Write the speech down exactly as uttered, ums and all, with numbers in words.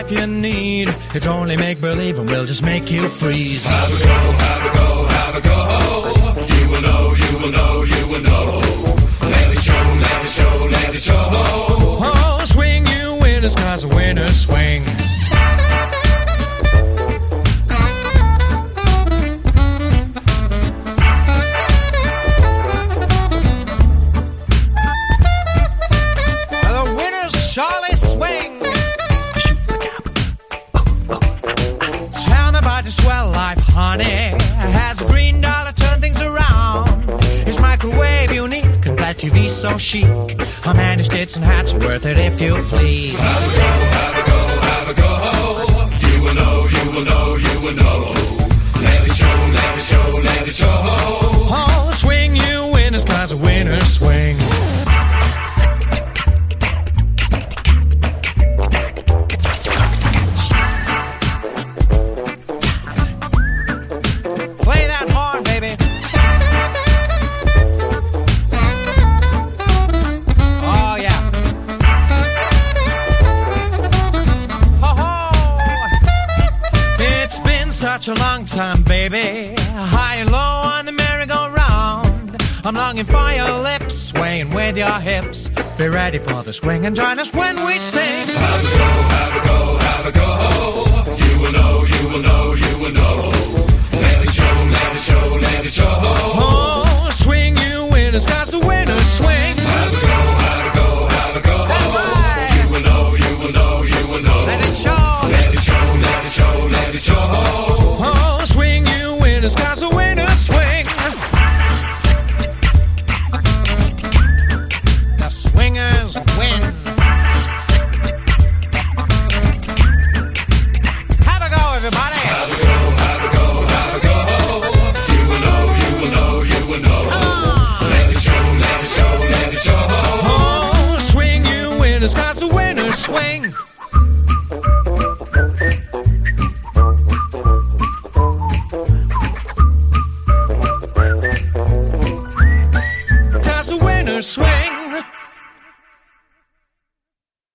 life you need. It's only make-believe and we'll just make you freeze. Have a go, have a go, have a go. You will know, you will know, you will know. Let it show, let it show, let it show. Oh, swing you winners, cause the winners swing. The winners surely swing. Tell me about your swell life, honey. Has a green dollar turned things around? Is microwave unique? And that T V so chic? How many stits and hats are worth it if you please? Have a go, have a go, have a go. You will know, you will know, you will know. Let it show, let it show, let it show. Oh, swing you winners, cause the winners swing. Play that horn, baby. Oh, yeah. Ho, ho. It's been such a long time, baby. High and low on the merry-go-round. I'm longing for your lips, swaying with your hips. Be ready for the swing and join us when we sing. Have a go, have a go, have a go. You will know, you will know, you will know. Let it show, let it show, let it show. Oh, swing you winners, cause the winners swing. Have a go, have a go, have a go. That's right. You will know, you will know, you will know. Let it show. Let it show, let it show, let it show.